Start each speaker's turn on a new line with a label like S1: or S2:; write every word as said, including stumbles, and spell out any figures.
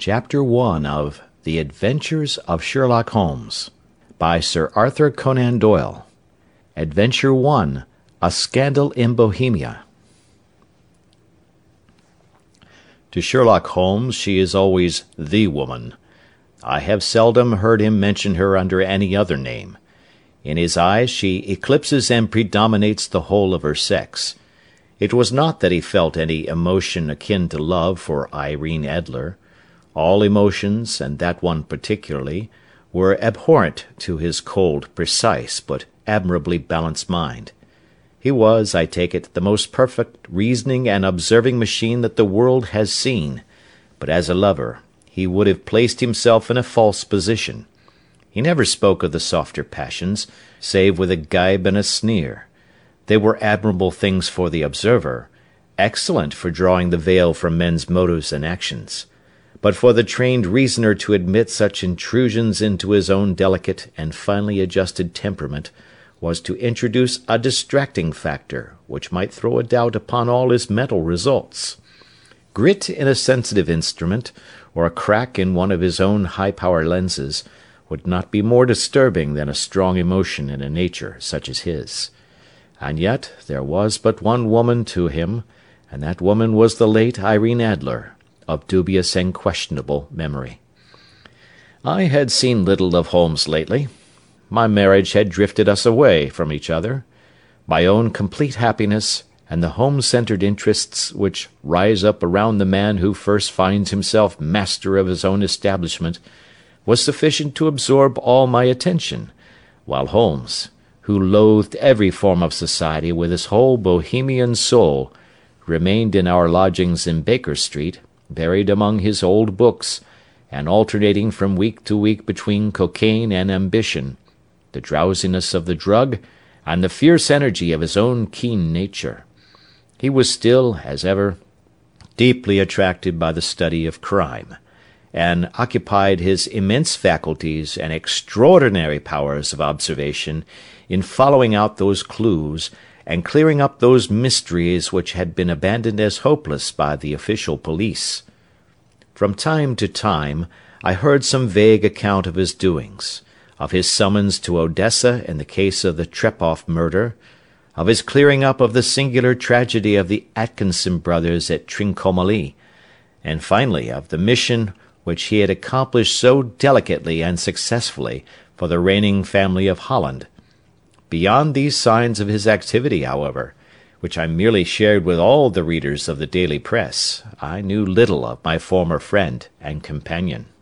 S1: Chapter one of The Adventures of Sherlock Holmes by Sir Arthur Conan Doyle. Adventure one. A Scandal in Bohemia. To Sherlock Holmes she is always the woman. I have seldom heard him mention her under any other name. In his eyes she eclipses and predominates the whole of her sex. It was not that he felt any emotion akin to love for Irene Adler. All emotions, and that one particularly, were abhorrent to his cold, precise, but admirably balanced mind. He was, I take it, the most perfect reasoning and observing machine that the world has seen, but as a lover he would have placed himself in a false position. He never spoke of the softer passions, save with a gibe and a sneer. They were admirable things for the observer, excellent for drawing the veil from men's motives and actions. But for the trained reasoner to admit such intrusions into his own delicate and finely adjusted temperament was to introduce a distracting factor which might throw a doubt upon all his mental results. Grit in a sensitive instrument, or a crack in one of his own high-power lenses, would not be more disturbing than a strong emotion in a nature such as his. And yet there was but one woman to him, and that woman was the late Irene Adler, of dubious and questionable memory. I had seen little of Holmes lately. My marriage had drifted us away from each other. My own complete happiness, and the home-centred interests which rise up around the man who first finds himself master of his own establishment, was sufficient to absorb all my attention, while Holmes, who loathed every form of society with his whole Bohemian soul, remained in our lodgings in Baker Street, buried among his old books, and alternating from week to week between cocaine and ambition, the drowsiness of the drug, and the fierce energy of his own keen nature. He was still, as ever, deeply attracted by the study of crime, and occupied his immense faculties and extraordinary powers of observation in following out those clues, and clearing up those mysteries which had been abandoned as hopeless by the official police. From time to time I heard some vague account of his doings, of his summons to Odessa in the case of the Trepoff murder, of his clearing up of the singular tragedy of the Atkinson brothers at Trincomalee, and finally of the mission which he had accomplished so delicately and successfully for the reigning family of Holland. Beyond these signs of his activity, however, which I merely shared with all the readers of the daily press, I knew little of my former friend and companion.